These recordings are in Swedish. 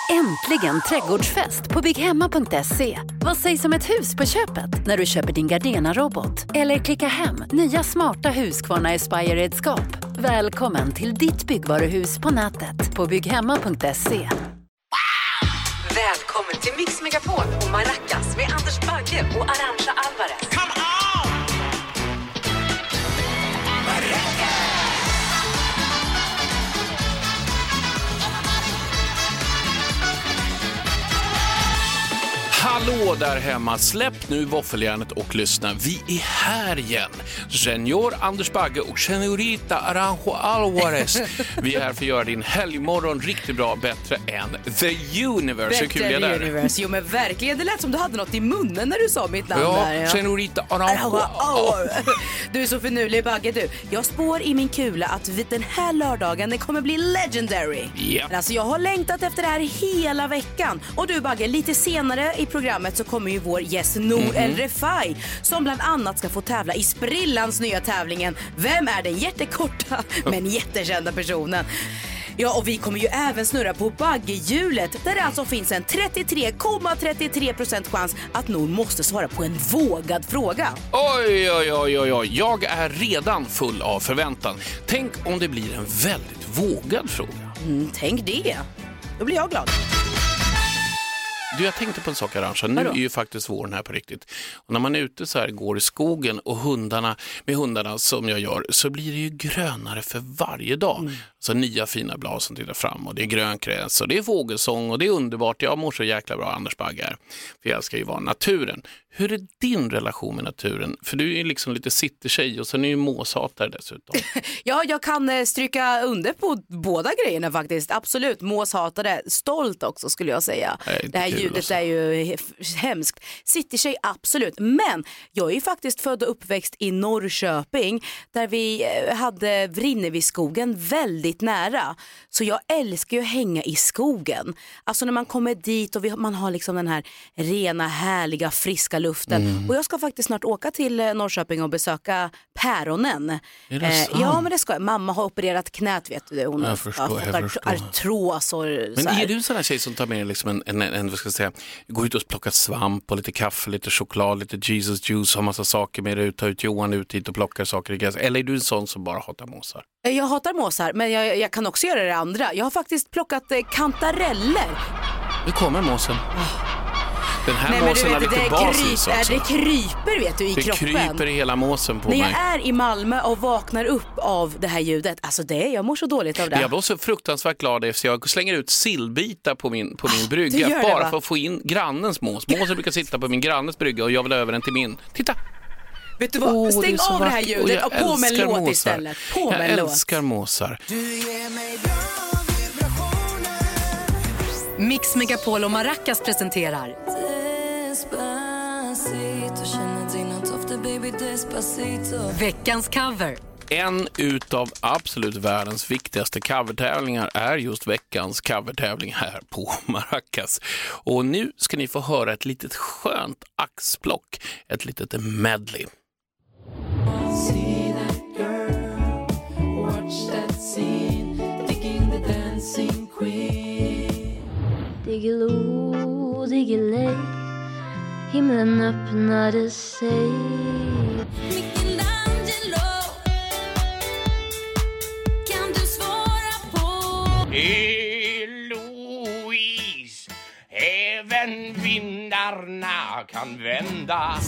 Äntligen trädgårdsfest på bygghemma.se. Vad sägs om ett hus på köpet när du köper din Gardena-robot? Eller klicka hem nya smarta Husqvarna Aspire-redskap. Välkommen till ditt byggvaruhus på nätet på bygghemma.se. Välkommen till Mix Megapol och Maracas med Anders Bagge och Arantxa Alvarez. Come on! Hallå där hemma, släpp nu våffeljärnet och lyssna. Vi är här igen. Senior Anders Bagge och Senorita Arantxa Alvarez. Vi är här för att göra din helgmorgon riktigt bra, bättre än The Universe. Hur kul är det? Universe. Jo men verkligen, det lät som du hade något i munnen när du sa mitt namn där. Ja, Senorita Arantxa. Du är så förnulig, Bagge, du. Jag spår i min kula att den här lördagen det kommer bli legendary. Ja. Alltså jag har längtat efter det här hela veckan. Och du, Bagge, lite senare i programmet så kommer ju vår gäst Nour El Refai som bland annat ska få tävla i Sprillans nya tävlingen Vem är den jättekorta men jättekända personen? Ja, och vi kommer ju även snurra på Baggehjulet där det alltså finns en 33,33% chans att Nour måste svara på en vågad fråga. Oj, jag är redan full av förväntan. Tänk om det blir en väldigt vågad fråga. Tänk det. Då blir jag glad. Du, jag tänkte på en sak, Arantxa. Nu är ju faktiskt våren här på riktigt. Och när man är ute så här, går i skogen och med hundarna som jag gör, så blir det ju grönare för varje dag. Så nya fina blad som tittar fram och det är grönkräs och det är fågelsång och det är underbart. Jag mår så jäkla bra, Anders Bagge här. För jag ska ju vara naturen. Hur är din relation med naturen? För du är ju liksom lite cittertjej och sen är ju måshatare dessutom. Ja, jag kan stryka under på båda grejerna faktiskt. Absolut, måshatare. Stolt också skulle jag säga. Det här ljudet alltså är ju hemskt. Cittertjej, absolut. Men jag är ju faktiskt född och uppväxt i Norrköping där vi hade Vrinneviskogen väldigt nära. Så jag älskar ju att hänga i skogen. Alltså när man kommer dit och man har liksom den här rena, härliga, friska luften. Och jag ska faktiskt snart åka till Norrköping och besöka päronen. Ja, men det ska jag. Mamma har opererat knät, vet du. Hon har fått artros. Men är du sån här tjej som tar med liksom en vad ska jag säga, går ut och plockar svamp och lite kaffe, lite choklad, lite Jesus juice, har massa saker med dig, ta ut Johan ut hit och plockar saker i gräs. Eller är du en sån som bara hatar måsar? Jag hatar måsar, men jag kan också göra det andra. Jag har faktiskt plockat kantareller. Nu kommer måsen. Den här måsen har lite basis också. Det kryper, vet du, i kroppen. Det kryper i hela måsen på mig. När jag är i Malmö och vaknar upp av det här ljudet, alltså jag mår så dåligt av det. Jag var så fruktansvärt glad efter jag slänger ut sillbitar på min brygga bara för att få in grannens mås. Måsen brukar sitta på min grannes brygga och jag vill över den till min. Titta! Vet du vad? Stäng av det här ljudet och på med en låt måsar istället. Jag älskar måsar. Mix Megapol och Maracas presenterar veckans cover. En utav absolut världens viktigaste covertävlingar är just veckans covertävling här på Maracas. Och nu ska ni få höra ett litet skönt axplock, ett litet medley. See that girl, watch that scene, digging the dancing queen. Diggiloo, diggiley, himlen öppnade sig. Eloise, även vindarna kan vända.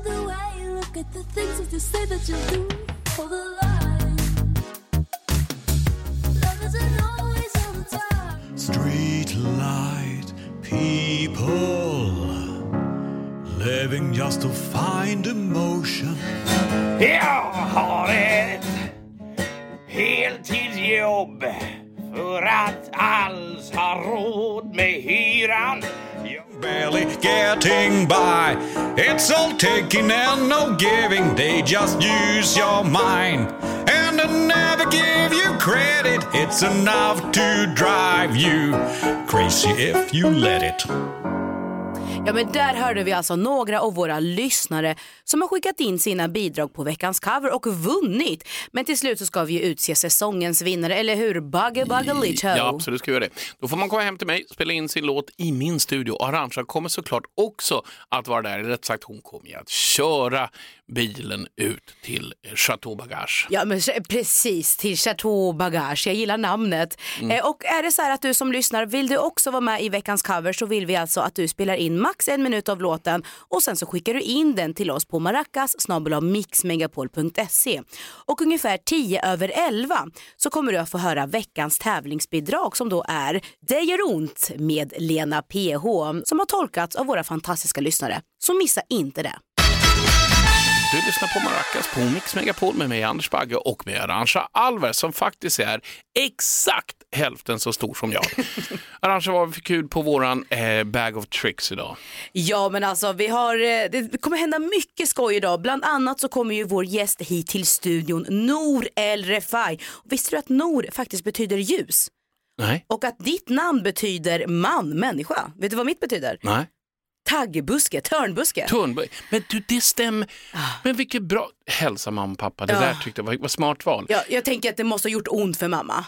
Street light people living just to find emotion. Jag har ett heltidsjobb för att alls ha råd med hyran. Barely getting by. It's all taking and no giving. They just use your mind and they never give you credit. It's enough to drive you crazy if you let it. Ja, men där hörde vi alltså några av våra lyssnare som har skickat in sina bidrag på veckans cover och vunnit. Men till slut så ska vi ju utse säsongens vinnare, eller hur? Bagge Ja, absolut ska vi göra det. Då får man komma hem till mig, spela in sin låt i min studio. Arantxa kommer såklart också att vara där. Rätt sagt, hon kommer att köra bilen ut till Chateau Bagage. Ja, men precis, till Chateau Bagage. Jag gillar namnet. Och är det så här att du som lyssnar, vill du också vara med i veckans cover, så vill vi alltså att du spelar in max 1 minut av låten och sen så skickar du in den till oss på maracas@mixmegapol.se. Och ungefär 10:11 så kommer du att få höra veckans tävlingsbidrag som då är Det gör ont med Lena PH, som har tolkats av våra fantastiska lyssnare. Så missa inte det. Du lyssnar på Maracas på Mix Megapol med mig, Anders Bagge, och med Arantxa Alvarez som faktiskt är exakt hälften så stor som jag. Arantxa, vad var det för kul på våran bag of tricks idag? Ja, men alltså det kommer hända mycket skoj idag. Bland annat så kommer ju vår gäst hit till studion, Nour El Refai. Visste du att Nour faktiskt betyder ljus? Nej. Och att ditt namn betyder människa. Vet du vad mitt betyder? Nej. Taggbuske, törnbuske. Men du, det stämmer. Men vilket bra. Hälsa mamma och pappa. Det där tyckte jag var smart val. Ja, jag tänker att det måste ha gjort ont för mamma.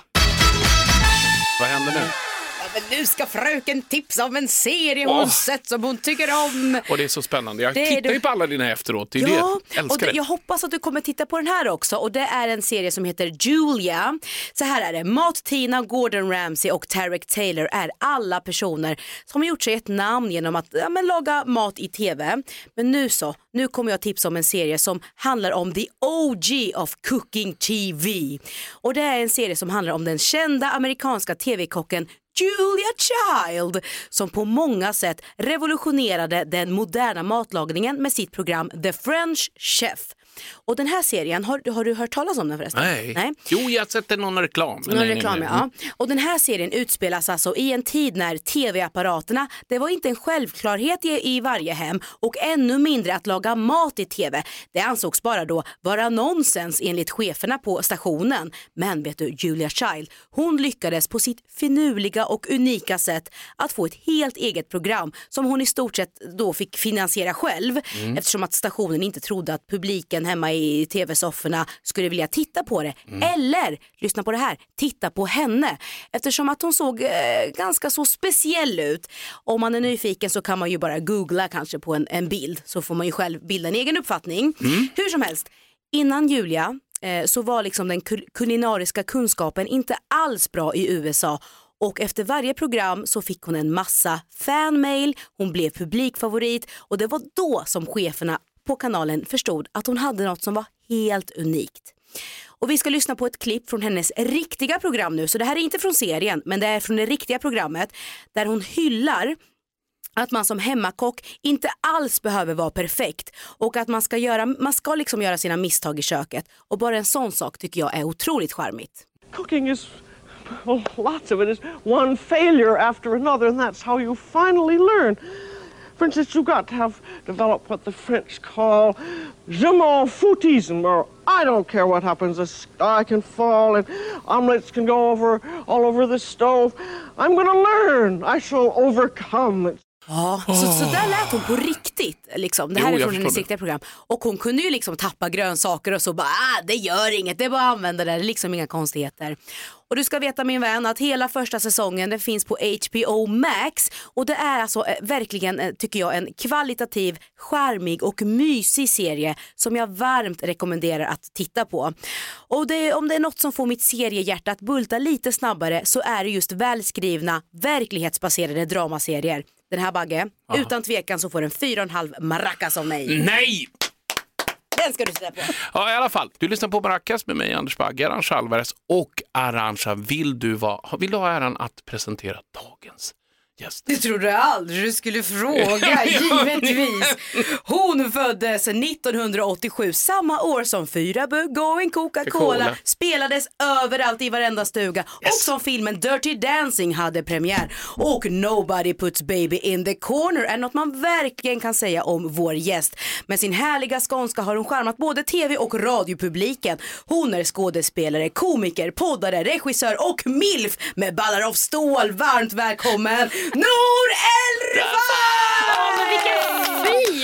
Vad händer nu? Men nu ska fröken tipsa om en serie hon sett som hon tycker om. Och det är så spännande. Jag tittar ju på alla dina efteråt. Det är ja, det. Älskar det. Jag hoppas att du kommer titta på den här också. Och det är en serie som heter Julia. Så här är det. Matt, Tina, Gordon Ramsay och Tarek Taylor är alla personer som har gjort sig ett namn genom att laga mat i tv. Men nu kommer jag tipsa om en serie som handlar om the OG of cooking TV. Och det är en serie som handlar om den kända amerikanska tv-kocken Julia Child, som på många sätt revolutionerade den moderna matlagningen med sitt program The French Chef. Och den här serien, har du hört talas om den förresten? Nej. Jo, jag har sett någon reklam. Ja. Och den här serien utspelas alltså i en tid när tv-apparaterna, det var inte en självklarhet i varje hem, och ännu mindre att laga mat i tv. Det ansågs bara då vara nonsens enligt cheferna på stationen. Men vet du, Julia Child, hon lyckades på sitt finurliga och unika sätt att få ett helt eget program som hon i stort sett då fick finansiera själv, eftersom att stationen inte trodde att publiken hemma i tv-sofforna skulle vilja titta på det. Eller, lyssna på det här, titta på henne. Eftersom att hon såg ganska så speciell ut. Om man är nyfiken så kan man ju bara googla kanske på en bild, så får man ju själv bilda en egen uppfattning. Hur som helst, innan Julia så var liksom den kulinariska kunskapen inte alls bra i USA. Och efter varje program så fick hon en massa fanmail, hon blev publikfavorit, och det var då som cheferna på kanalen förstod att hon hade något som var helt unikt. Och vi ska lyssna på ett klipp från hennes riktiga program nu. Så det här är inte från serien, men det är från det riktiga programmet där hon hyllar att man som hemmakock inte alls behöver vara perfekt, och att man ska liksom göra sina misstag i köket. Och bara en sån sak tycker jag är otroligt charmigt. Cooking is, well, lots of it is one failure after another, and that's how you finally learn. For instance, you've got to have developed what the French call je m'en foutisme, or I don't care what happens, the sky can fall and omelets can go all over the stove. I'm going to learn. I shall overcome. Ja, så där lät hon på riktigt liksom. Det här är från hennes riktiga program. Och hon kunde ju liksom tappa grönsaker och så bara, det gör inget, det är bara att använda det, är liksom inga konstigheter. Och du ska veta, min vän, att hela första säsongen den finns på HBO Max. Och det är alltså verkligen, tycker jag, en kvalitativ, charmig och mysig serie som jag varmt rekommenderar att titta på. Och om det är något som får mitt seriehjärta att bulta lite snabbare, så är det just välskrivna, verklighetsbaserade dramaserier. Den här, Bagge, utan tvekan så får den 4,5 maracas av mig. Nej! Den ska du titta på. Ja, i alla fall. Du lyssnar på Maracas med mig, Anders Bagge, Arantxa Alvarez och Arantxa. Vill du ha äran att presentera dagens gäst? Det trodde jag aldrig du skulle fråga, givetvis. Hon föddes 1987, samma år som 4 Bug Going Coca-Cola spelades överallt i varenda stuga. Och som filmen Dirty Dancing hade premiär. Och Nobody Puts Baby in the Corner är något man verkligen kan säga om vår gäst. Med sin härliga skånska har hon charmat både tv- och radiopubliken. Hon är skådespelare, komiker, poddare, regissör och milf med ballar av stål. Varmt välkommen Nour El Refai! Ja, men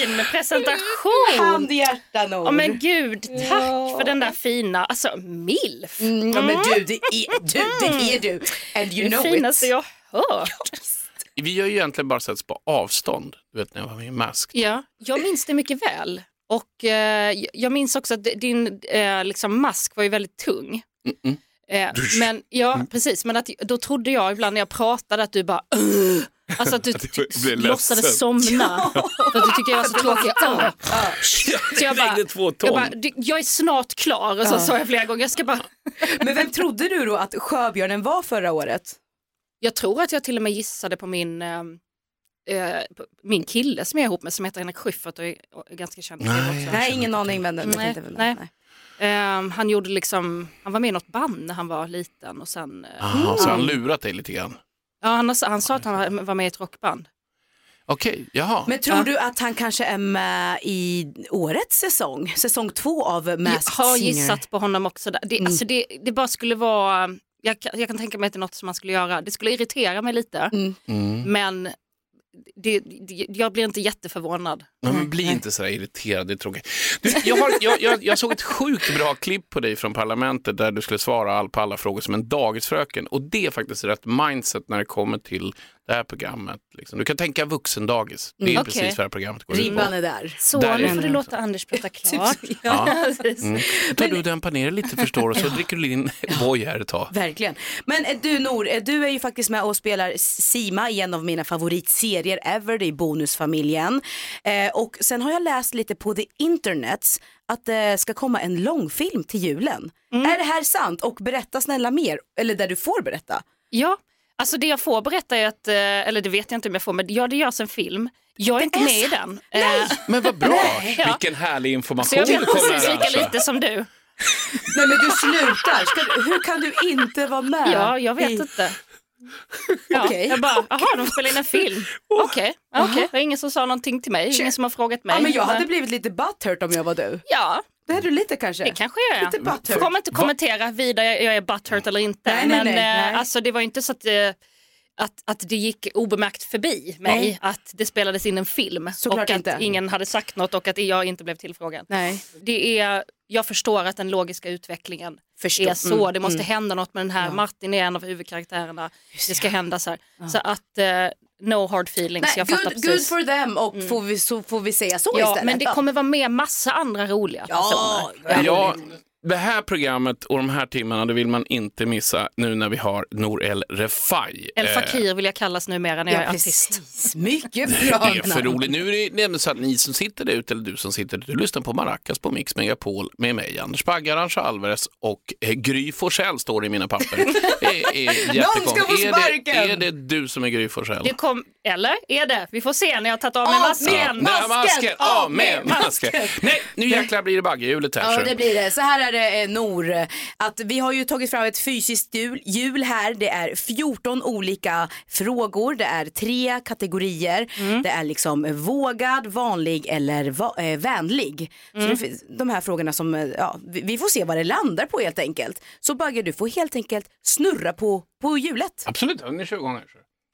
fin presentation. Handhjärta Nor. Ja men gud, tack för den där fina, alltså milf. Ja men du, det är du. And you det know finaste it. jag hört. Vi har ju egentligen bara setts på avstånd, du vet när jag var med i Mask. Ja, jag minns det mycket väl. Och jag minns också att din liksom mask var ju väldigt tung. Men ja, precis. Men att, då trodde jag ibland när jag pratade att du bara alltså att du låtsades somna. För att du tyckte jag var så tråkig. Så jag bara, jag är snart klar. Och så sa jag flera gånger, jag ska bara... Men vem trodde du då att Sjöbjörnen var förra året? Jag tror att jag till och med gissade på min kille som jag är ihop med, som heter Henrik Schyffert och är ganska känd. Nej, ingen aning. Nej. Han gjorde liksom, han var med i något band när han var liten och sen... så han lurat dig lite grann? Ja, han sa att han var med i ett rockband. Okej, jaha. Men tror du att han kanske är med i årets säsong 2 av Masked Singer? Jag har gissat på honom också. Alltså det bara skulle vara... Jag kan tänka mig att det är något som man skulle göra. Det skulle irritera mig lite. Men jag blir inte jätteförvånad. Men bli inte så irriterad, det är tråkigt. Jag såg ett sjukt bra klipp på dig från Parlamentet där du skulle svara på alla frågor som en dagisfröken. Och det är faktiskt rätt mindset när det kommer till det här programmet. Liksom. Du kan tänka vuxendagis. Det är precis vad det här programmet går ut på. Ribban är där. Så nu får du låta Anders prata klart. Tar du dämpar ner lite förstår och så dricker du din boy här ett tag. Verkligen. Men du Nor, du är ju faktiskt med och spelar Sima i en av mina favoritserier ever, det är Bonusfamiljen. Och sen har jag läst lite på the internets att det ska komma en långfilm till julen. Är det här sant? Och berätta snälla mer, eller där du får berätta. Ja, alltså det jag får berätta är att, eller det vet jag inte om jag får, men det görs en film. Jag är inte med i den. Men vad bra, vilken härlig information. Så jag vet precis lika lite som du. Nej men du slutar, hur kan du inte vara med? Ja, jag vet inte. Okay. Jag bara, de spelar in en film. Okej. Det var ingen som sa någonting till mig. Ingen som har frågat mig. Ja, men jag hade blivit lite butthurt om jag var du. Ja. Det är du lite kanske. Det kanske jag är. Jag kommer inte kommentera vidare jag är butthurt eller inte. Nej. Alltså det var inte så att det gick obemärkt förbi mig att det spelades in en film. Såklart och att inte. Ingen hade sagt något och att jag inte blev tillfrågad. Nej. Jag förstår att den logiska utvecklingen är så. Det måste hända något med den här. Martin är en av huvudkaraktärerna. Det ska hända så här. Så att no hard feelings. Nej, jag fattar precis. Good for them och får vi säga så istället. Men det kommer vara med massa andra roliga personer. Ja, det här programmet och de här timmarna det vill man inte missa nu när vi har Nour El Refai. El Fakir vill jag kallas numera när jag är artist. Mycket bra. Det är för roligt. Nu är det nämligen så att ni som sitter där ute eller du som sitter där, du lyssnar på Maracas på Mix Megapol med mig, Anders Bagge, Arantxa Alvarez och Gry Forssell står det i mina papper. Det är jättekonstigt. Är det du som är Gry Forssell? Eller är det? Vi får se när jag har tagit av mig masken. Av med masken. Nej, nu jäklar blir det Bagge-hjulet här. Ja, det blir det. Så här är det, Nor, att vi har ju tagit fram ett fysiskt hjul här. Det är 14 olika frågor. Det är 3 kategorier. Det är liksom vågad, vanlig eller vänlig. Så de här frågorna som, vi får se vad det landar på helt enkelt. Så Bagge, du får helt enkelt snurra på hjulet. Absolut, ni 20 gånger.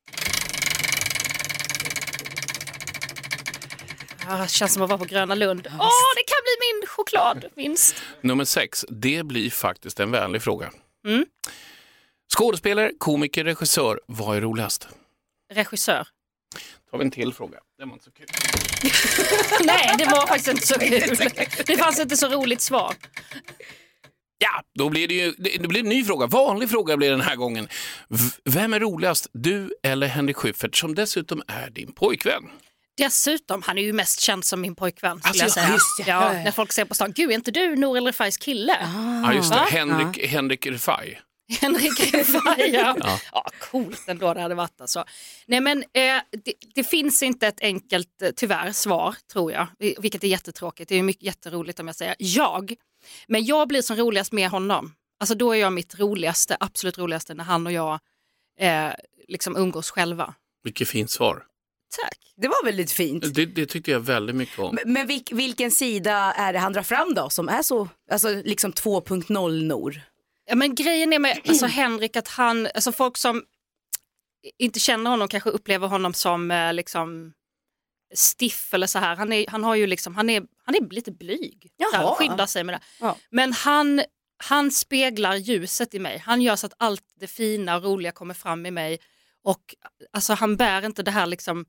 Det känns som att vara på Gröna Lund. Det kan bli min chokladvinst. Nummer 6, det blir faktiskt en vänlig fråga. Skådespelare, komiker, regissör, vad är roligast? Regissör. Tar vi en till fråga. Det var inte så kul. Nej, det var faktiskt inte så kul. Det fanns inte så roligt svar. Ja, då blir det blir en ny fråga. Vanlig fråga blir den här gången. Vem är roligast, du eller Henrik Schyffert, som dessutom är din pojkvän? Dessutom, han är ju mest känd som min pojkvän skulle jag säga. Ja, när folk säger på stan, gud är inte du Nour El Refais kille? Ja, just det. Henrik Refai. Henrik Refai, ja. Coolt ändå det hade varit alltså. Nej men det finns inte ett enkelt tyvärr svar tror jag, vilket är jättetråkigt. Det är mycket jätteroligt om jag säger men jag blir som roligast med honom. Alltså då är jag mitt roligaste, absolut roligaste när han och jag liksom umgås själva. Vilket fint svar. Tack. Det var väldigt fint. Det tyckte jag väldigt mycket om. Men vilken sida är det han drar fram då som är så, alltså liksom 2.0 Nor? Ja men grejen är med alltså Henrik att han, alltså folk som inte känner honom kanske upplever honom som liksom stiff eller så här. Han har ju liksom, han är lite blyg. Jaha. Skyddar sig med det. Ja. Men han speglar ljuset i mig. Han gör så att allt det fina och roliga kommer fram i mig. Och alltså han bär inte det här liksom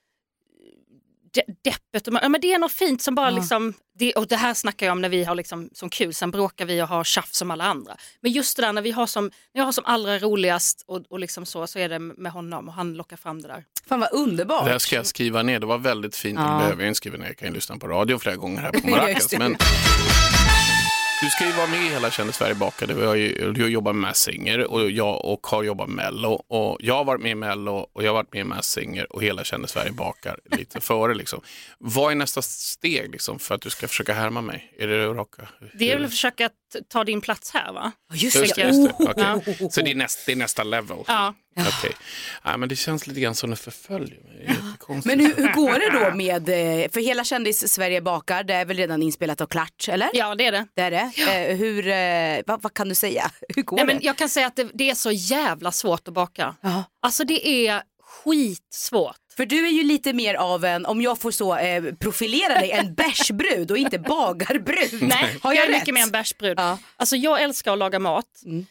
deppet. Men det är något fint som bara liksom, och det här snackar jag om när vi har liksom som kul, sen bråkar vi och har tjafs som alla andra. Men just det där när jag har som allra roligast och liksom så är det med honom och han lockar fram det där. Fan vad underbart. Det här ska jag skriva ner, det var väldigt fint. Det behöver jag inte skriva ner, jag kan ju lyssna på radio flera gånger här på Maracas. Men du ska ju vara med i Hela Kände Sverige bakade. Du har jobbat med Masked Singer och jag har jobbat med Mello. Och jag har varit med i Mello och jag har varit med i Masked Singer och Hela Kände Sverige bakar lite före liksom. Vad är nästa steg liksom för att du ska försaka härma mig? Är det raka? Det är väl att försöka ta din plats här, va? Just det. Okay. Så det är nästa level? Ja. Okej. Ja, men det känns lite grann som det förföljer mig. Men hur går det då med, för Hela Kändis Sverige bakar, det är väl redan inspelat och klart, eller? Ja, det är det. Det är det. Ja. Vad kan du säga? Hur går det? Men jag kan säga att det är så jävla svårt att baka. Ja. Alltså det är skitsvårt. För du är ju lite mer av en, om jag får så profilera dig, en bärsbrud och inte bagarbrud. Nej, har jag är rätt? mycket mer en bärsbrud. Ja. Alltså jag älskar att laga mat.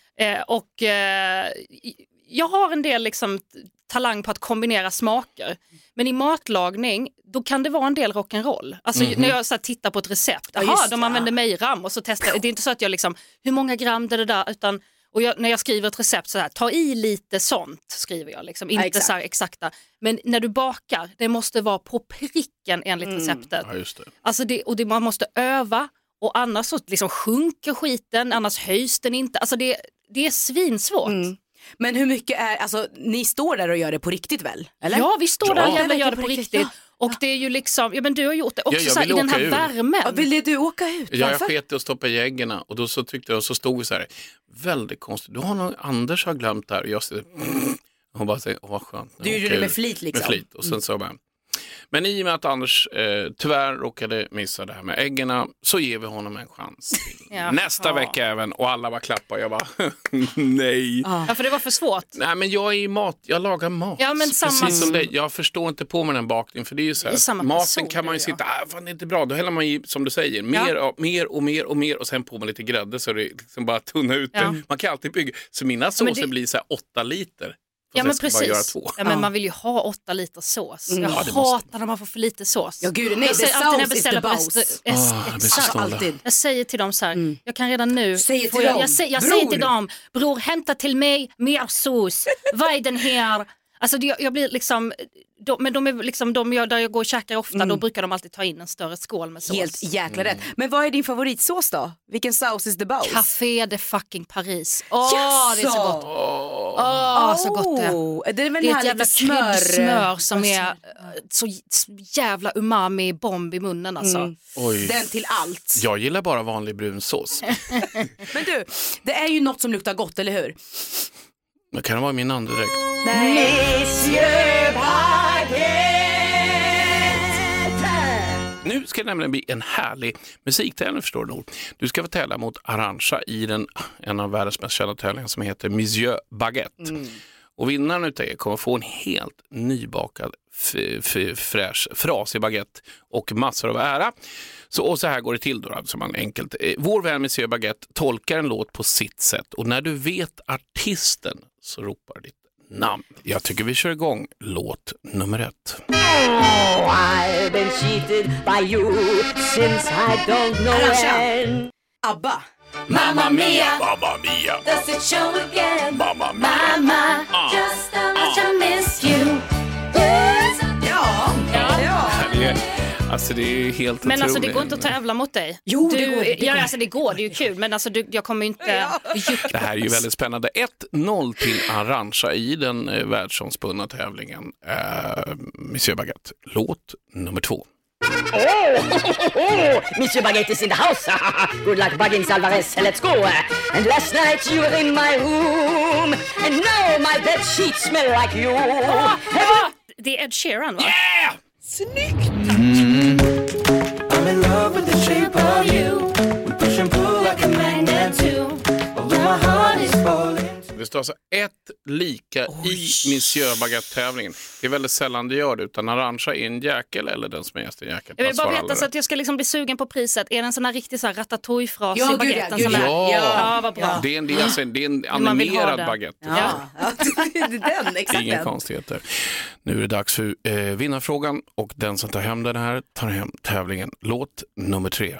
Jag har en del liksom talang på att kombinera smaker. Men i matlagning, då kan det vara en del rock'n'roll. Alltså när jag så här, tittar på ett recept. De använder mejram och så testar. Det är inte så att jag liksom, hur många gram det där, utan när jag skriver ett recept så här, ta i lite sånt skriver jag liksom, inte så här exakta. Men när du bakar, det måste vara på pricken enligt receptet. Ja, just det. Alltså man måste öva och annars så liksom sjunker skiten, annars höjs den inte. Alltså det är svinsvårt. Men hur mycket alltså ni står där och gör det på riktigt väl? Eller? Ja, vi står där och gör det på riktigt. Och det är ju liksom, men du har gjort det också så här, i den här värmen. Ja, ville du åka ut? Ja, jag sket och stoppa i äggarna och då så tyckte jag, och så stod vi så här, väldigt konstigt, du har någon, Anders har glömt där och jag säger, hon bara säger, vad skönt. Du gjorde det med flit liksom. Med flit, och sen så bara, men i och med att Anders tyvärr råkade missa det här med äggarna så ger vi honom en chans nästa vecka även, och alla var klappa och jag bara nej. Ja, för det var för svårt. Nej, men jag lagar mat. Ja, men precis som det. Jag förstår inte på med den bakningen, för det är ju så här, maten person, kan man ju sitta, fan det är inte bra, då häller man i, som du säger, mer och sen på med lite grädde så det liksom bara tunna ut det. Man kan alltid bygga, så mina såser blir så här 8 liter. Ja, men precis. Ja, men man vill ju ha 8 liter sås. Jag hatar när man får för lite sås. Ja, gud, nej, jag säger alltid när jag beställer alltid. Jag säger till dem så här, jag kan redan nu. Jag säger till dem, bror, hämta till mig mer sås. Vad är den här? Alltså jag blir liksom, men de är liksom, där jag går och käkar ofta, då brukar de alltid ta in en större skål med sås. Helt jäkla rätt. Men vad är din favoritsås då? Vilken sås is the boss? Café de fucking Paris. Det är så gott. Så gott det. Det är väl ett jävla smör som är så jävla umami-bomb i munnen alltså. Den till allt. Jag gillar bara vanlig brunsås. Men du, det är ju något som luktar gott, eller hur? Det kan vara min andedräkt. Nu ska det nämligen bli en härlig musiktävling, förstår du nog. Du ska få tävla mot Arantxa i en av världens mest kända tävlingar som heter Monsieur Baguette. Och vinnaren utav er kommer få en helt nybakad fräsch frasig baguette och massor av ära. Och så här går det till då, alltså man enkelt. Vår vän Monsieur Baguette tolkar en låt på sitt sätt, och när du vet artisten så ropar ditt namn. Jag tycker vi kör igång låt nummer 1. Oh, I've been cheated by you since I don't know when. ABBA. Mamma mia, Mamma mia, does it show again? Mamma mia. Mama, just how much I miss you. Alltså det är helt otroligt. Men alltså det går inte att tävla mot dig. Jo, det går. Alltså det går, det är ju kul. Men alltså jag kommer inte... Det här är ju väldigt spännande. 1-0 till Arantxa i den världsomspunna tävlingen Monsieur Baguette. Låt nummer 2. Monsieur Baguette is in the house. Good luck, Buggins Alvarez. Let's go. And last night you were in my room, and now my bed sheets smell like you. Det är Ed Sheeran, va? Yeah! Snyggt! I'm in love with the shape of you. We push and pull like a magnet too. Although my heart is falling. Det står alltså ett lika i Monsieur Baguette-tävlingen. Det är väldigt sällan du gör det, utan Arantxa är en jäkel eller den som är en jäkel. Jag vill bara veta så att jag ska liksom bli sugen på priset. Är det en sån här riktig så här ratatouille-fras i baguetten? Ja, vad bra. Det är en animerad baguette. Ja. Den, exakt. Inga konstigheter. Nu är det dags för vinnarfrågan, och den som tar hem den här tar hem tävlingen. Låt nummer 3.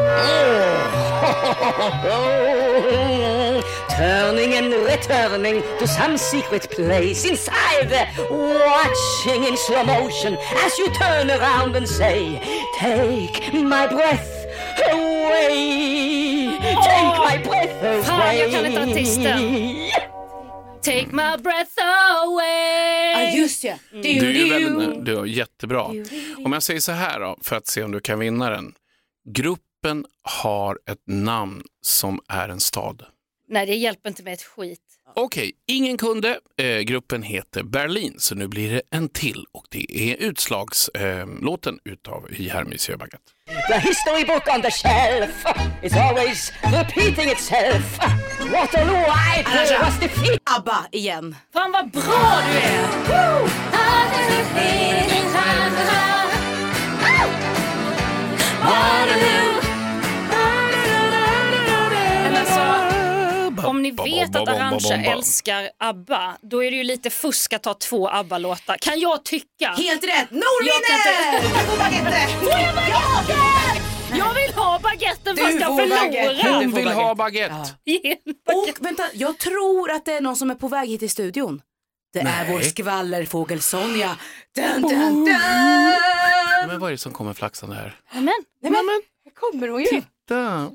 Turning and returning to some secret place inside, watching in slow motion as you turn around and say, take my breath away, take my breath away. Fan, jag kan inte artisten. Take my breath away. Ja, just det. Du är jättebra. Om jag säger så här då, för att se om du kan vinna den. Gruppen har ett namn som är en stad. Nej, det hjälper inte med ett skit. Okej, ingen kunde. Gruppen heter Berlin, så nu blir det en till. Och det är utslagslåten utav Monsieur Baguette. The history book on the shelf is always repeating itself. Waterloo, I was defeated. ABBA igen. Fan vad bra du är! Woo! Om ni vet att Arantxa älskar ABBA, då är det ju lite fusk att ta 2 ABBA-låtar. Kan jag tycka? Helt rätt! Nordvinner! Jag vill ha baguetten fast jag förlorar. Hon vill ha baguette. Ja. Och vänta, jag tror att det är någon som är på väg hit till studion. Det är vår skvallerfågel Sonja. Dun, dun, dun. Men vad är det som kommer flaxande här? Amen. Här kommer hon ju. Titta.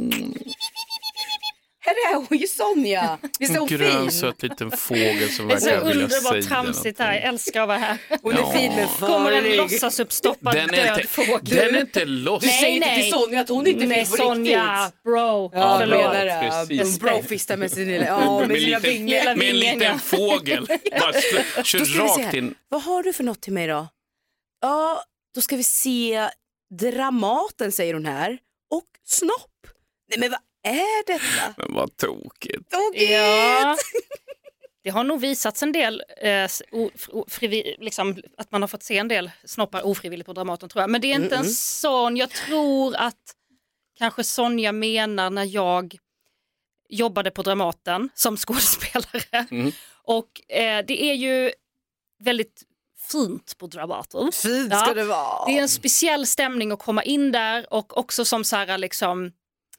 Här är hon ju, Sonja. Visst är hon fin? Grön, söt liten fågel som verkar vilja säga. Det är så underbart tramsigt här. Jag älskar att vara här. Hon är fin med kommer en låtsas uppstoppad död fågel. Den är inte loss. Du säger inte till Sonja att hon inte är fin på Sonja, riktigt. bro. Ja, precis. Brofistar med sin lilla, med sina vingar. Med en liten fågel. Bara kör rakt in. Vad har du för något till mig då? Ja, då ska vi se Dramaten, säger hon här. Och snopp. Nej, men vad är detta? Men vad tokigt. Ja. Det har nog visats en del liksom, att man har fått se en del snoppar ofrivilligt på Dramaten, tror jag. Men det är inte en sån. Jag tror att kanske Sonja menar när jag jobbade på Dramaten som skådespelare. Och det är ju väldigt fint på Dramaten. Fint ska det vara. Det är en speciell stämning att komma in där, och också som så här liksom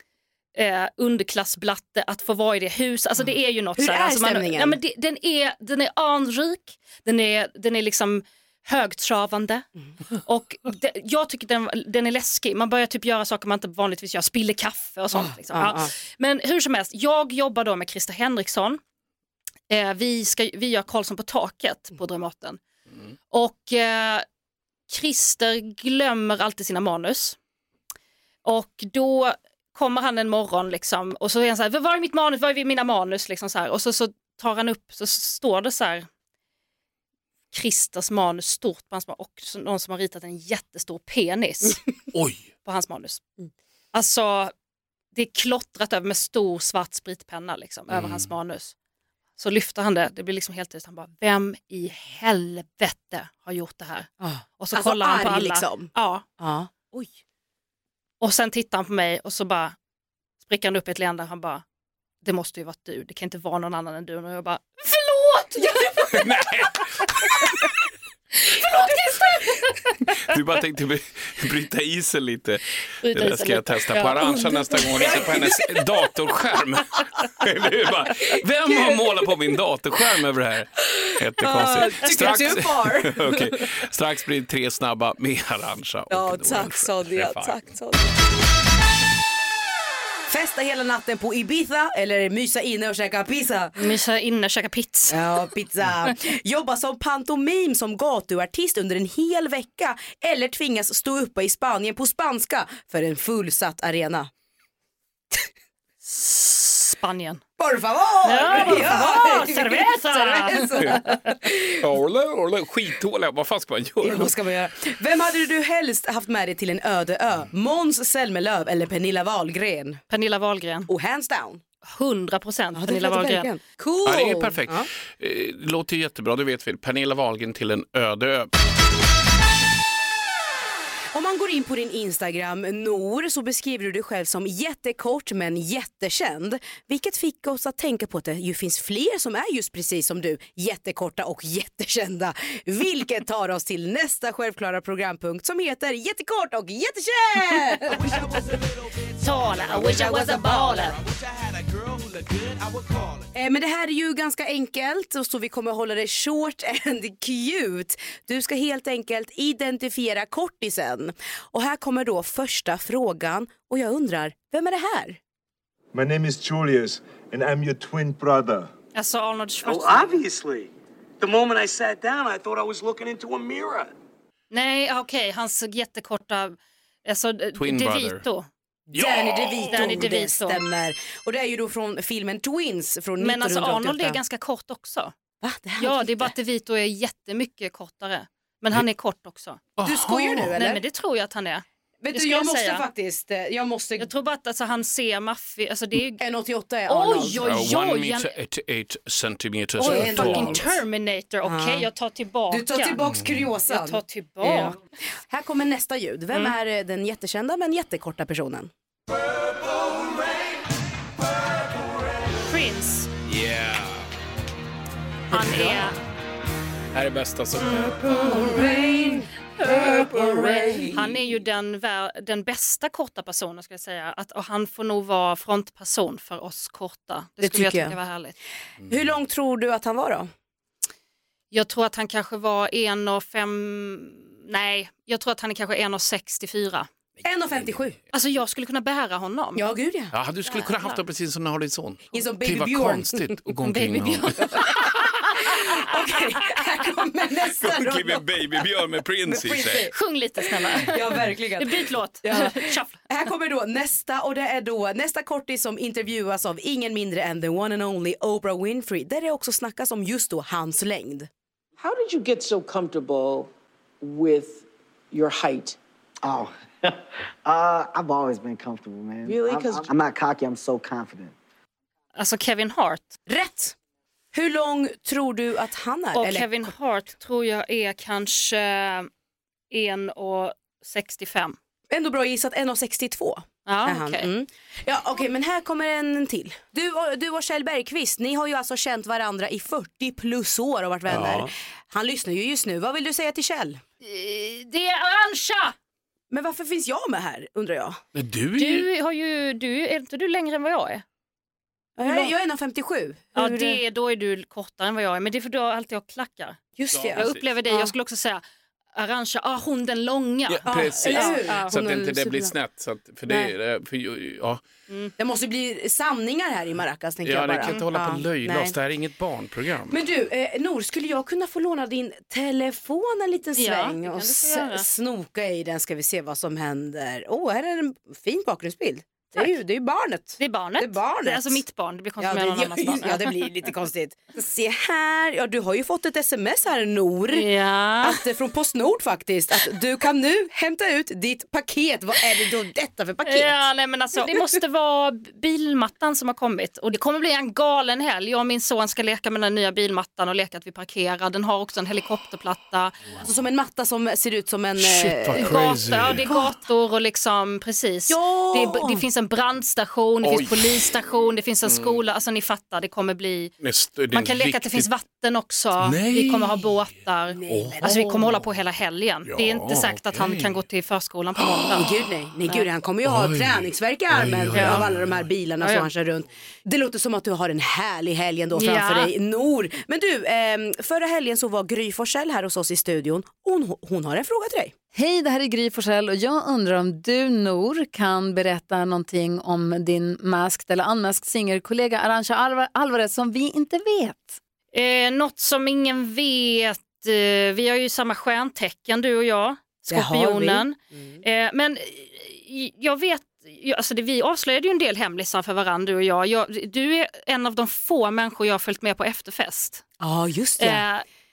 underklassblatte att få vara i det hus. Alltså det är ju något. Hur så här, är alltså stämningen? Men den är anrik. Den är liksom högtravande. Och jag tycker den är läskig. Man börjar typ göra saker man inte vanligtvis gör. Spiller kaffe och sånt. Liksom. Men hur som helst, jag jobbar då med Christer Henriksson. Vi gör Karlsson på taket på Dramaten. Och Christer glömmer alltid sina manus. Och då kommer han en morgon liksom, och så är han så här, var är mitt manus, var är mina manus liksom så här. Och så tar han upp, så står det så här Christers manus stort på hans manus, och någon som har ritat en jättestor penis på hans manus. Alltså det är klottrat över med stor svart spritpenna liksom, över hans manus. Så lyfter han det blir liksom helt tyst. Han bara, vem i helvete har gjort det här? Och så alltså kollar han på alla. Liksom. Ja. Oj. Och sen tittar han på mig och så bara spricker han upp ett leende. Han bara, det måste ju vara du. Det kan inte vara någon annan än du. Och jag bara, förlåt! Nej. Förlåt, Christer! Du bara tänkte bryta isen lite. Det där ska jag testa på Arantxa nästa gång. Jag ser på hennes datorskärm. Bara, vem har målat på min datorskärm över det här? Jättekonstigt. Strax blir det 3 snabba med Arantxa. Ja, tack Sonja. Tack Sonja. Festa hela natten på Ibiza eller mysa inne och käka pizza? Mysa inne och käka pizza. Ja, pizza. Jobba som pantomim som gatuartist under en hel vecka eller tvingas stå uppe i Spanien på spanska för en fullsatt arena. Spanien. Por favor! Ja, por favor! Cerveza! Orle, skithåliga. Vad fan ska man göra? Ja, vad ska man göra? Vem hade du helst haft med dig till en öde ö? Måns Zelmerlöw eller Pernilla Wahlgren? Pernilla Wahlgren. Och hands down. 100% Pernilla Wahlgren. Cool! Ja, det är perfekt. Ja. Det låter jättebra, det vet vi. Pernilla Wahlgren till en öde ö. Om man går in på din Instagram, Nor, så beskriver du dig själv som jättekort men jättekänd. Vilket fick oss att tänka på att det ju finns fler som är just precis som du, jättekorta och jättekända. Vilket tar oss till nästa självklara programpunkt som heter Jättekort och jättekänd! I wish I was a baller. Men det här är ju ganska enkelt, och så vi kommer hålla det short and cute. Du ska helt enkelt identifiera kortisen. Och här kommer då första frågan, och jag undrar, vem är det här? My name is Julius and I'm your twin brother. Alltså Arnold Schwarzenegger. Oh, obviously. The moment I sat down I thought I was looking into a mirror. Nej, okej, hans jättekorta, alltså Twin DeVito. Danny DeVito, det stämmer. Och det är ju då från filmen Twins från 1988. Men alltså Arnold är ganska kort också. Va? Det är bara att DeVito är jättemycket kortare. Men han är kort också. Du skojar nu eller? Nej, men det tror jag att han är. Vet du, jag måste faktiskt... Jag tror bara att alltså, han ser maffig... Alltså, det är... 1,88 är Arnold. 1 meter 88 centimeter. Oj, fucking Terminator. Okej, jag tar tillbaka. Du tar tillbaka kuriosan. Jag tar tillbaka. Ja. Här kommer nästa ljud. Vem är den jättekända men jättekorta personen? Prince. Yeah. Han är... Här är bästa som... Han är ju den bästa korta personen, ska jag säga. Och han får nog vara frontperson för oss korta. Det skulle jag tycka var härligt. Hur lång tror du att han var då? Jag tror att han kanske var 1,5... Nej, jag tror att han är kanske 1,64. 1,57. Alltså jag skulle kunna bära honom. Ja, gud ja. Ja, du skulle kunna haft det precis som när du har din son. Som Baby det var Björn. konstigt att gå omkring och... Okej, här kommer nästa då. Med Babybjörn med Prince i sig. Sjung lite snälla. Ja, verkligen. Det blir ett låt. Ja. Här kommer då nästa, och det är då nästa kortis som intervjuas av ingen mindre än the one and only Oprah Winfrey. Där det också snackas om just då hans längd. How did you get so comfortable with your height? Oh, I've always been comfortable, man. Really? I'm not cocky, I'm so confident. Alltså Kevin Hart. Rätt! Hur lång tror du att han är? Och eller? Kevin Hart tror jag är kanske 1,65. Ändå bra gissat, 1,62. Ja, okej. Ja, okej, men här kommer en till. Du och Kjell Bergqvist, ni har ju alltså känt varandra i 40 plus år och varit vänner. Ja. Han lyssnar ju just nu. Vad vill du säga till Kjell? Det är Arantxa! Men varför finns jag med här, undrar jag? Men är inte du längre än vad jag är? Jag är 1,57. Ja, då är du kortare än vad jag är. Men det är för du har alltid klackar. Just det. Jag upplever det. Jag skulle också säga Arantxa, hon den långa. Ja, precis. Så att inte det blir snett. Så att, för det, det måste bli sanningar här i Maracas, tänker jag bara. Ja, det kan inte hålla på löjlas. Det här är inget barnprogram. Men du, Nor, skulle jag kunna få låna din telefon en liten sväng och snoka i den? Ska vi se vad som händer. Här är en fin bakgrundsbild. Det är ju barnet. Det är barnet. Det är alltså mitt barn. Det blir konstigt med någon annans barn. Ja, det blir lite konstigt. Se här. Ja, du har ju fått ett sms här, Nor. Ja. Från Postnord faktiskt. Att du kan nu hämta ut ditt paket. Vad är det då detta för paket? Ja, nej, men alltså, det måste vara bilmattan som har kommit. Och det kommer bli en galen helg. Jag och min son ska leka med den nya bilmattan och leka att vi parkerar. Den har också en helikopterplatta. Alltså som en matta som ser ut som en... crazy. Ja, det är gator och liksom, precis. Ja. Det finns en brandstation, det finns polisstation, det finns en skola, alltså ni fattar, det kommer bli... Man kan leka att det finns vatten också, vi kommer ha båtar, alltså vi kommer hålla på hela helgen. Det är inte sagt att han kan gå till förskolan på måndag. Nej, han kommer ju ha träningsverk i armen av alla de här bilarna som han kör runt. Det låter som att du har en härlig helg ändå framför dig, Nor. Men du, förra helgen så var Gry Forssell här hos oss i studion. Hon har en fråga till dig. Hej, det här är Gry Forssell och jag undrar om du, Nor, kan berätta någonting om din masked eller unmasked singerkollega Arantxa Alvarez som vi inte vet. Något som ingen vet. Vi har ju samma stjärntecken, du och jag. Skorpionen. Men jag vet, alltså vi avslöjade ju en del hemlisar för varandra, du och jag. Du är en av de få människor jag har följt med på efterfest. Ja, just det.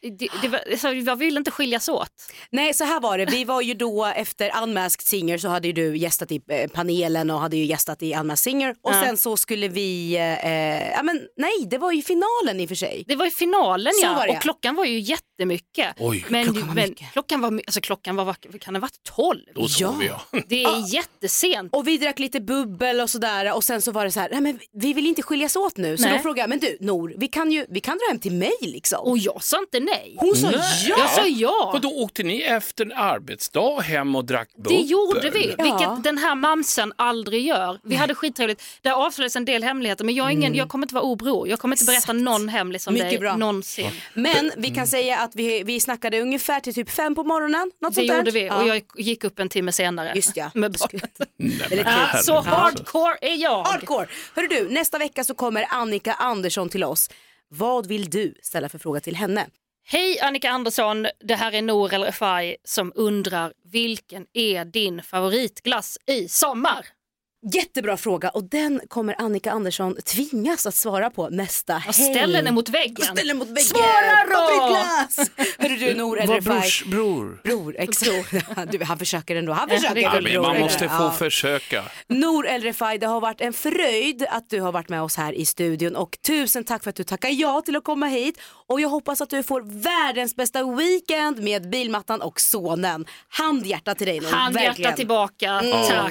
jag vill inte skiljas åt. Nej, så här var det. Vi var ju då efter Unmasked Singer så hade ju du gästat i panelen och hade ju gästat i Unmasked Singer. Och sen så skulle vi, nej, det var ju finalen i och för sig. Det var ju finalen, så ja. Och klockan var ju jättemycket. Oj, klockan var kan det ha varit 12? Då sov jag. Det är jättesent. Och vi drack lite bubbel och sådär. Och sen så var det så här, nej men vi vill inte skiljas åt nu. Så då frågade jag, men du Nor, vi kan dra hem till mig liksom. Och jag sa inte nej. Hon sa ja. Jag sa ja. Och då åkte ni efter en arbetsdag hem och drack bubbel? Det gjorde vi, vilket den här mamsen aldrig gör. Vi hade skittrevligt. Där avslöjades en del hemligheter, men jag kommer inte vara obror. Jag kommer inte berätta någon hemlis om dig någonsin. Men vi kan säga att vi snackade ungefär till typ 5 på morgonen. Det gjorde vi, och jag gick upp en timme senare. Just ja. Så hardcore är jag. Hardcore. Hörru du, nästa vecka så kommer Annika Andersson till oss. Vad vill du ställa för fråga till henne? Hej Annika Andersson, det här är Nour El Refai som undrar, vilken är din favoritglass i sommar? Jättebra fråga, och den kommer Annika Andersson tvingas att svara på nästa helg. Ställ henne mot väggen. Svara då! Hörru du, Nour El Refai. Bror, exakt. Han försöker ändå. Man måste få försöka. Nour El Refai, det har varit en fröjd att du har varit med oss här i studion. Och tusen tack för att du tackar ja till att komma hit. Och jag hoppas att du får världens bästa weekend med bilmattan och sonen. Handhjärta till dig, Nour. Handhjärta tillbaka, tack.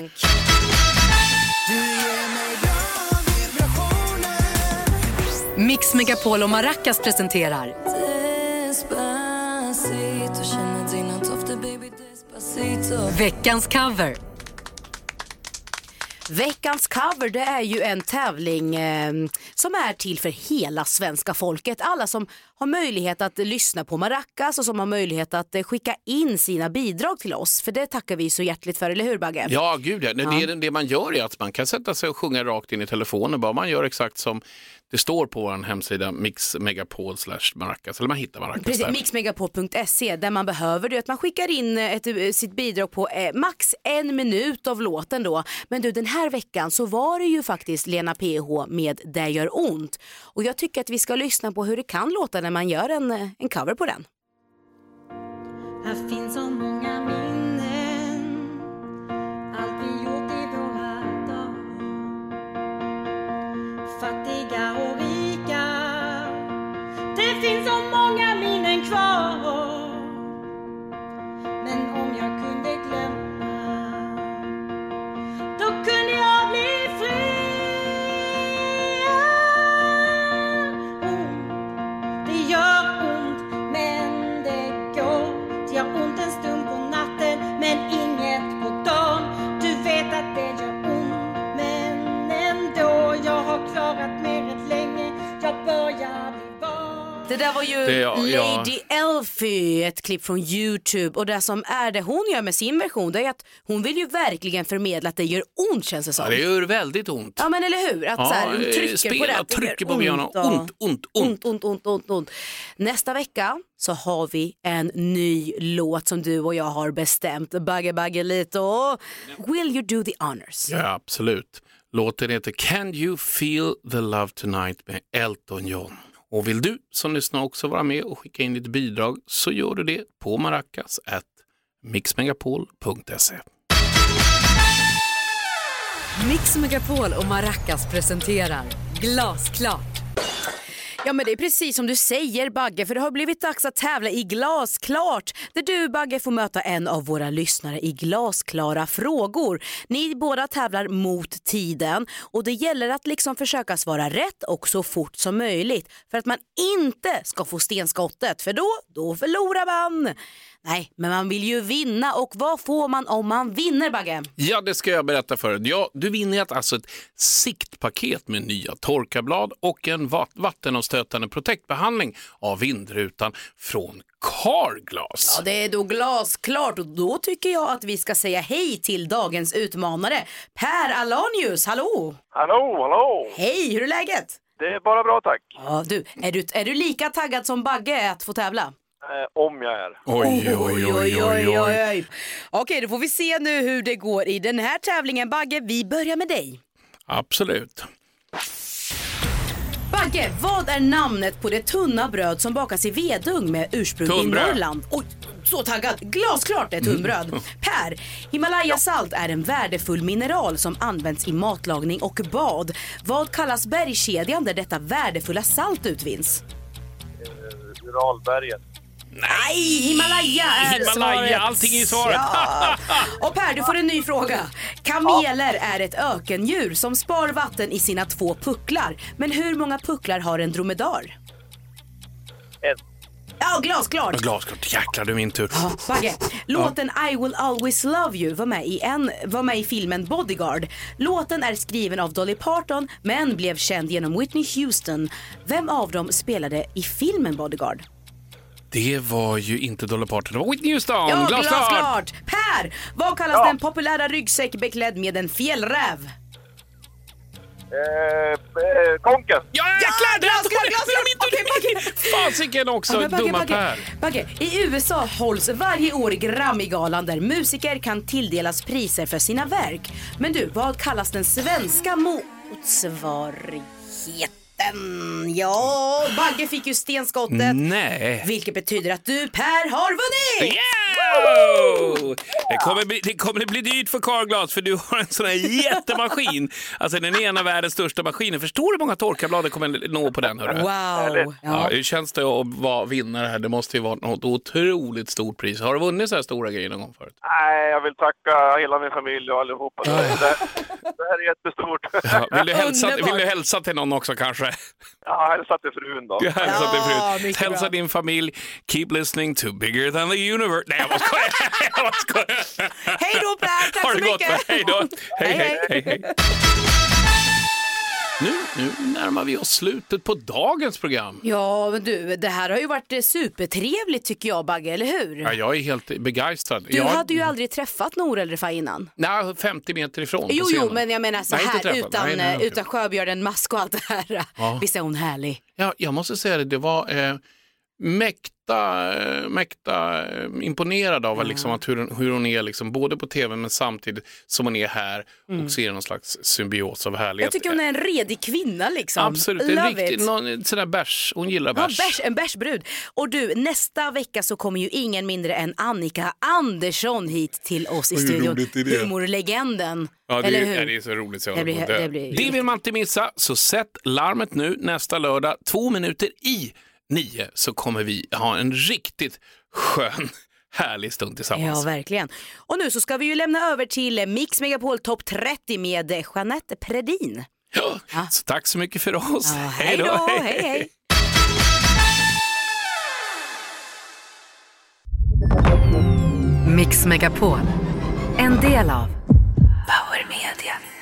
Mix Megapol och Maracas presenterar veckans cover. Veckans cover, det är ju en tävling som är till för hela svenska folket. Alla som har möjlighet att lyssna på Maracas och som har möjlighet att skicka in sina bidrag till oss. För det tackar vi så hjärtligt för, eller hur Bagge? Ja, gud ja. Det man gör är att man kan sätta sig och sjunga rakt in i telefonen. Bara man gör exakt som det står på vår hemsida mixmegapol/Maracas, eller man hittar Maracas. Precis, mixmegapol.se, där man behöver det att man skickar in sitt bidrag på max 1 minut av låten då. Men du, den här veckan så var det ju faktiskt Lena PH med Det gör ont. Och jag tycker att vi ska lyssna på hur det kan låta när man gör en cover på den. Här finns så många minnen, allt vi gjort i våra dagar. Fattiga och rika, det finns så många minnen kvar. Men om jag kunde glömma, då kunde jag bli fri. Det gör ont, men det går. Det gör ont en stund på natten, men inget på dagen. Du vet att det gör ont, men ändå. Jag har klarat mig rätt länge, jag börjar bli van. Det där var ju Lady Elfie, ett klipp från YouTube. Och det som är det hon gör med sin version, det är att hon vill ju verkligen förmedla att det gör ont, känns det som. Ja, det gör väldigt ont. Ja, men eller hur? Att så här, hon trycker på det. Trycker på ont. Nästa vecka så har vi en ny låt som du och jag har bestämt. Bagge lite och Will You Do The Honors? Ja, absolut. Låten heter Can You Feel The Love Tonight med Elton John. Och vill du som lyssnar också vara med och skicka in ditt bidrag, så gör du det på maracas@mixmegapol.se. Mix Megapol och Maracas presenterar Glasklart. Ja, men det är precis som du säger, Bagge, för det har blivit dags att tävla i Glasklart. Där du, Bagge, får möta en av våra lyssnare i glasklara frågor. Ni båda tävlar mot tiden och det gäller att liksom försöka svara rätt och så fort som möjligt. För att man inte ska få stenskottet, för då förlorar man. Nej, men man vill ju vinna. Och vad får man om man vinner, Bagge? Ja, det ska jag berätta för dig. Ja, du vinner ett siktpaket med nya torkarblad och en vattenavstötande protektbehandling av vindrutan från Carglass. Ja, det är då glasklart och då tycker jag att vi ska säga hej till dagens utmanare. Per Alanius, hallå! Hallå! Hej, hur är läget? Det är bara bra, tack. Ja, du, är du lika taggad som Bagge att få tävla? Om jag är. Oj. Okej, då får vi se nu hur det går i den här tävlingen. Bagge, vi börjar med dig. Absolut. Bagge, vad är namnet på det tunna bröd som bakas i vedugn med ursprung tunnbröd. I Norrland? Oj, så taggad. Glasklart är tunnbröd. Per, Himalaya-salt är en värdefull mineral som används i matlagning och bad. Vad kallas bergskedjan där detta värdefulla salt utvinns? Uralberget. Nej, Himalaya är svaret. Allting är svaret. Ja. Och Per, du får en ny fråga. Kameler är ett ökendjur som spar vatten i sina 2 pucklar. Men hur många pucklar har en dromedar? En. Ja, glasklart. Glasklart, jäklar, det är min tur. Ja, Bagge. Låten I Will Always Love You var med i filmen Bodyguard. Låten är skriven av Dolly Parton men blev känd genom Whitney Houston. Vem av dem spelade i filmen Bodyguard? Det var ju inte Dolly Parton, det var Whitney Houston. Ja, glasklart. Per, vad kallas den populära ryggsäck beklädd med en fjällräv? Konken. Ja, fasiken också, dumma Per. Bagge, i USA hålls varje år Grammy-galan där musiker kan tilldelas priser för sina verk. Men du, vad kallas den svenska motsvarigheten? Ja, Bagge fick ju stenskottet. Nej. Vilket betyder att du, Per, har vunnit! Yeah! Det kommer bli dyrt för Carglass för du har en sån här jättemaskin. Alltså den är en av världens största maskiner. Förstår du hur många torkarblad det kommer nå på den? Hörru? Wow. Ja, hur känns det att vara vinnare här? Det måste ju vara något otroligt stort pris. Har du vunnit så här stora grejer någon gång förut? Nej, jag vill tacka hela min familj och allihopa. Det här är jättestort. Ja, vill du hälsa till någon också kanske? Ja, hälsa till frun då. Hälsa din familj. Keep listening to Bigger Than the Universe. Nej, jag skojar. Hej då, Per. Tack så mycket. Hej då. Hej. Nu närmar vi oss slutet på dagens program. Ja, men du, det här har ju varit supertrevligt tycker jag, Bagge, eller hur? Ja, jag är helt begeistrad. Du hade ju aldrig träffat Nour eller Fa innan. Nej, 50 meter ifrån. Jo, men jag menar så här, utan sjöbjörnen, mask och allt det här. Ja. Visst är hon härlig? Ja, jag måste säga det var mäkta imponerad av liksom, att hur hon är liksom, både på tv men samtidigt som hon är här och ser någon slags symbios av härlighet. Jag tycker hon är en redig kvinna liksom. Absolut, en riktig sådär bärs. Hon gillar bärs. Ja, en bärsbrud. Och du, nästa vecka så kommer ju ingen mindre än Annika Andersson hit till oss i studion. Humorlegenden. Ja, det är så roligt. Så det vill man inte missa, så sätt larmet nu nästa lördag 2 minuter i 9 så kommer vi ha en riktigt skön, härlig stund tillsammans. Ja, verkligen. Och nu så ska vi ju lämna över till Mix Megapol Top 30 med Jeanette Predin. Ja, så tack så mycket för oss. Ja, hej då. Hej. Mix Megapol, en del av Power Media.